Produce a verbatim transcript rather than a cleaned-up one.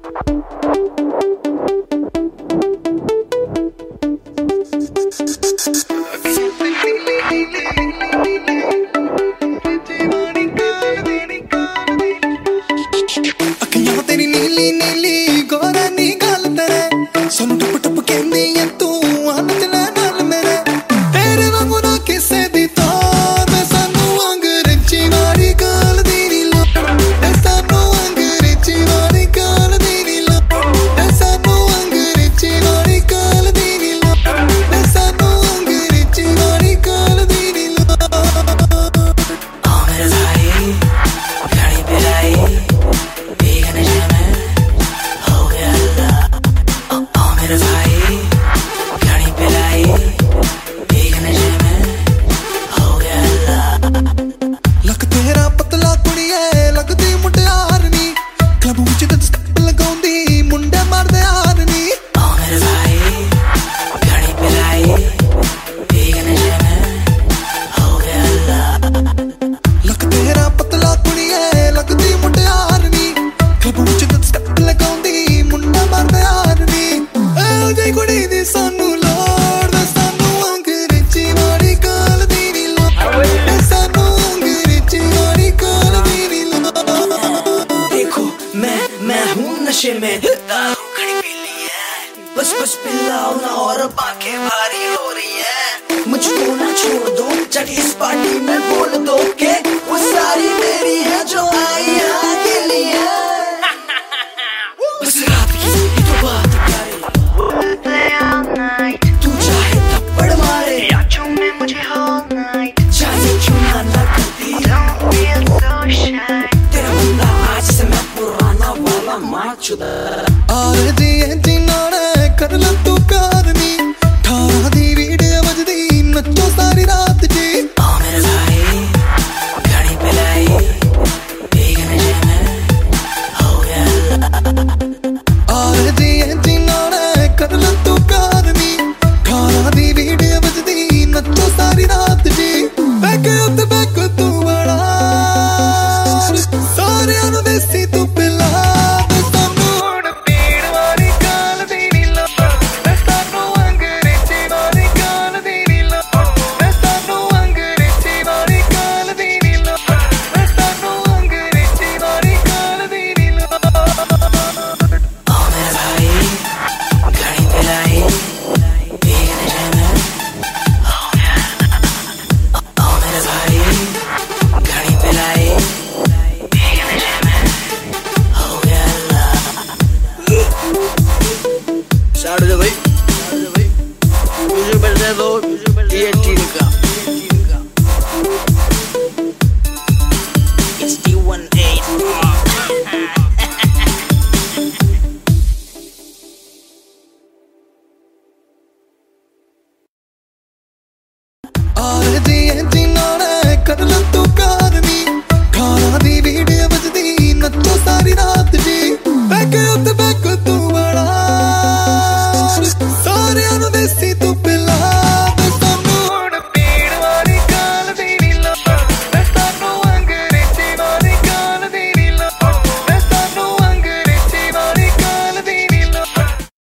नशे में दारू खड़ी पी ली है, बस बस पिलाओ ना और बाकी भारी हो रही है। मुझको ना छोड़ दो, जाके इस पार्टी में बोल दो के वो सारी मेरी है जो आई यहाँ के लिए। बस रात की ही तो बात करे, तू चाहे थप्पड़ मारे या चूमे मुझे all night, चाहे चूना ना करती तेरा बंदा आज से मैं पुराना वाला मार चुदा। आरे जी जी नारे कर ला तू प्यार नी, ठारा दी वीडियो बजदी नचो सारी रात जी। ओ मेरे भाई घड़ी पे लाई भीगे नशे में हो गया। आरे जी जी नारे कर ला तू प्यार नी, ठारा दी वीडियो बजदी नचो सारी रात जी। बैक उत बैक तू बड़ा सारे नु देसी तू पिला भाई मुझे बजने दो ये टीम का। It's D one eight। आरे जी जी नारे कर ला तू प्यार नी, ठारा दी वीडियो बजदी नचो सारी रात जी। बैक उत बैक तू बड़ा सारे नु देसी तू